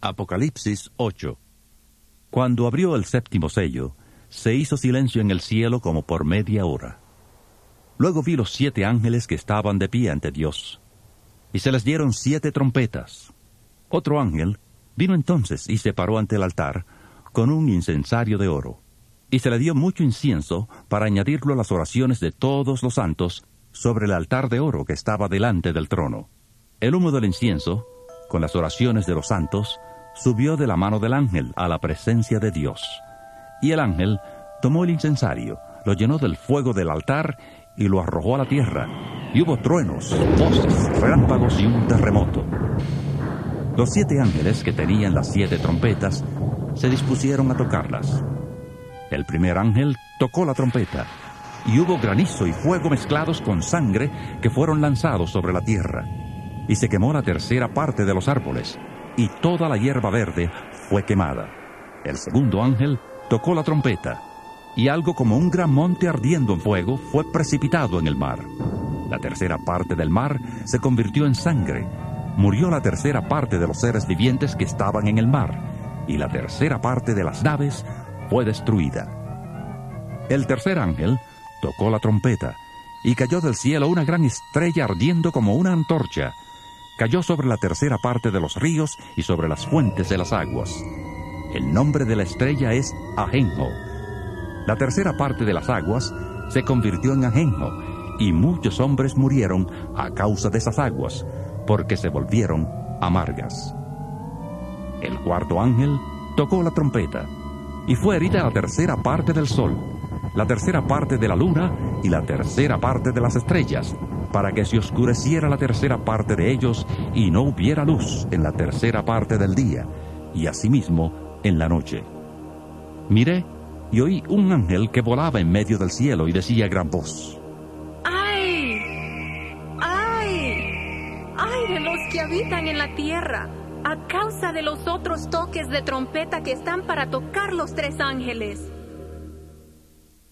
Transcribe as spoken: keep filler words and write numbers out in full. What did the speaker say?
Apocalipsis ocho. Cuando abrió el séptimo sello, se hizo silencio en el cielo como por media hora. Luego vi los siete ángeles que estaban de pie ante Dios, y se les dieron siete trompetas. Otro ángel vino entonces y se paró ante el altar con un incensario de oro, y se le dio mucho incienso para añadirlo a las oraciones de todos los santos sobre el altar de oro que estaba delante del trono. El humo del incienso, con las oraciones de los santos, subió de la mano del ángel a la presencia de Dios. Y el ángel tomó el incensario, lo llenó del fuego del altar y lo arrojó a la tierra. Y hubo truenos, voces, relámpagos y un terremoto. Los siete ángeles que tenían las siete trompetas se dispusieron a tocarlas. El primer ángel tocó la trompeta, y hubo granizo y fuego mezclados con sangre que fueron lanzados sobre la tierra. Y se quemó la tercera parte de los árboles, y toda la hierba verde fue quemada. El segundo ángel tocó la trompeta, y algo como un gran monte ardiendo en fuego fue precipitado en el mar. La tercera parte del mar se convirtió en sangre. Murió la tercera parte de los seres vivientes que estaban en el mar, y la tercera parte de las naves fue destruida. El tercer ángel tocó la trompeta, y cayó del cielo una gran estrella ardiendo como una antorcha. Cayó sobre la tercera parte de los ríos y sobre las fuentes de las aguas. El nombre de la estrella es Ajenjo. La tercera parte de las aguas se convirtió en Ajenjo, y muchos hombres murieron a causa de esas aguas, porque se volvieron amargas. El cuarto ángel tocó la trompeta, y fue herida la tercera parte del sol, la tercera parte de la luna y la tercera parte de las estrellas, para que se oscureciera la tercera parte de ellos y no hubiera luz en la tercera parte del día, y asimismo en la noche. Miré y oí un ángel que volaba en medio del cielo y decía a gran voz: ¡Ay! ¡Ay! ¡Ay de los que habitan en la tierra, a causa de los otros toques de trompeta que están para tocar los tres ángeles!